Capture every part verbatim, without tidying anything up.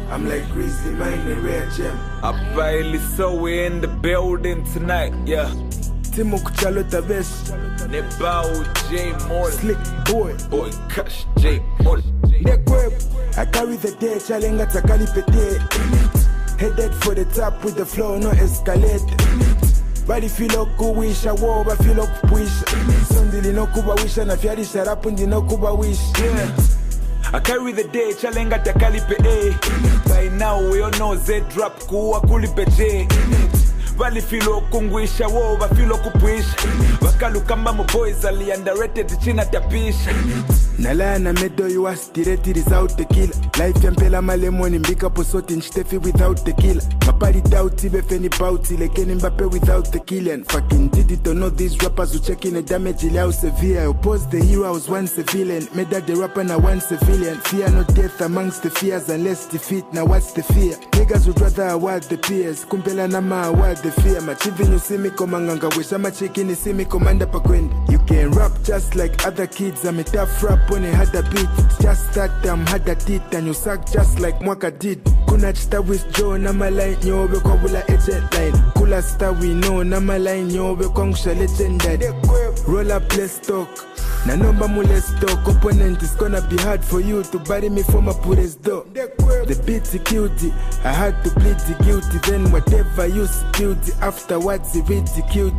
I'm like Grizzly, mine a rare gem. I barely saw we in the building tonight, yeah. Timo Kuchalo Tabes. Nebao J Morley. Slick boy. Boy Kush J Morley. I carry the day, chalenga takali pete. Headed for the top with the flow, no escalate. Body feel like go wish, I war, but feel like push. Sunday no kuba wish, and if you shut up and you no kuba wish. Yeah. I carry the day, chalenga takali pe. By now we all know Z drop kuwa kulipe J. Bali filo kungwisha wo ba filo kupwisha Bakalukamba mo boys ali underrated china tapisha Nala na medo you was direct without the killer. Life yampela malemoni mbika posoti nchitefi without the killer. Mapari doubt ibe feni bouty like Mbappe without the killian. Fucking did it or not, these rappers who checking the damage ilao severe. I opposed the hero, I was once a villain. Made that the rapper now one civilian. Fear no death amongst the fears unless defeat. Now what's the fear? Niggas would rather award the peers. Kumpela nama award the fear. Machivi you see me komanganga wish I'm a chicken you see me commander pakwendi. You can rap just like other kids. I'm a tough rap when I had a beat. Just that damn had a teeth and you suck just like Mwaka did. Kuna chita with Joe na maline yo be kwa bula agent line. Kula star we know na maline yo be kwa ngusha legendary. Roll up let's talk. Na number mule stock. Opponent is gonna be hard for you to bury me for my purest door. The beat's guilty. I had to plead the guilty. Then whatever you spilled afterwards he ridiculed.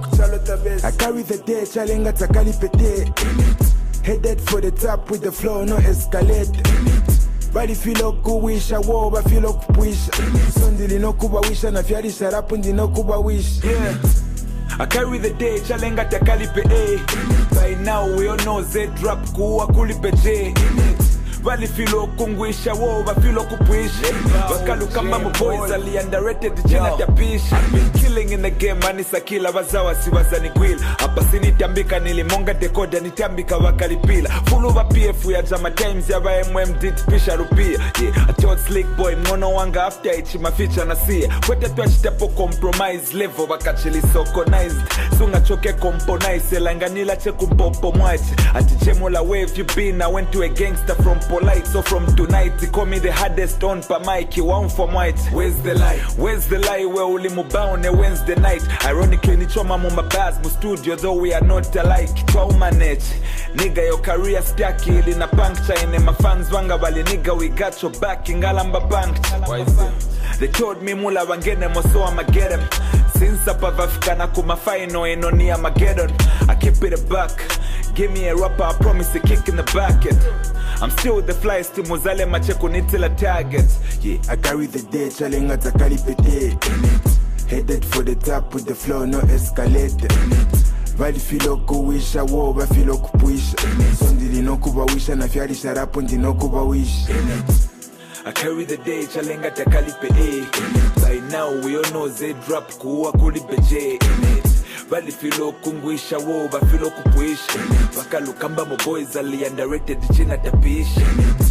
I carry the day chalenga takali pete. Headed for the top with the flow, no escalate. Body feel like go wish, I war, but feel like push. Sunday no kuba wish, and if you shut up and no kuba wish. Yeah. I carry the day, chalenga takali pe. By now we all know Z drop kuwa kulipe J. Bali filo kungwisha wo ba filo kupwisha Bakalukamba mo boys ali underrated china tapisha. I've been killing in the game mani sakila bazawa siwaza ni gwila. Hapa sinitambika nilimonga dekoda nitambika wakalipila. Fulu ba P F ya jama times ya ba M M D pisha rupia. Yeah, I told slick boy mono wanga after ichi maficha na siya. Kwete tuachita po compromise level bakachili sokonized. Sunga choke componize elanganila che kumpopo mwachi. Ati chemola wave you been, I went to a gangster from polite, so from tonight they call me the hardest on pa mic. You want for white. Where's the lie? Where's the lie? Where uli mubao ne Wednesday night. Ironically ni choma muma bars mu studio though we are not alike. Twa manage nigga your career staki ili na puncture ine my fans wanga bali nigga we got your back ingalamba puncture. Why is it? They told me mula wangene mo so I'ma get them. Since apa vafika na kuma final eno ni Armageddon. I keep it a buck. Give me a rapper, I promise a kick in the bucket. I'm still with the fly, still mozale macheko nitila target. Yeah, I carry the day, chalenga takali pete. Headed for the top with the flow, no escalate. Bali filo go wish, I war, but filo kupuish. Sunday no kuba wish, and if you shut up and no kuba wish. I carry the day, chalenga takali pe. By now we all know Z drop kuwa kulipe J. Bali filo kungwisha wo ba filo kupuisha. Bakalukamba mo boys ali underrated china tapisha.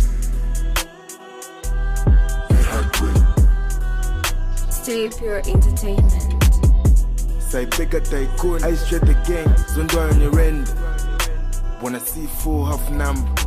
Stay Pure Entertainment. Saibeka tycoon, I straight the gang. Zondwa on your end. Wanna see full half number.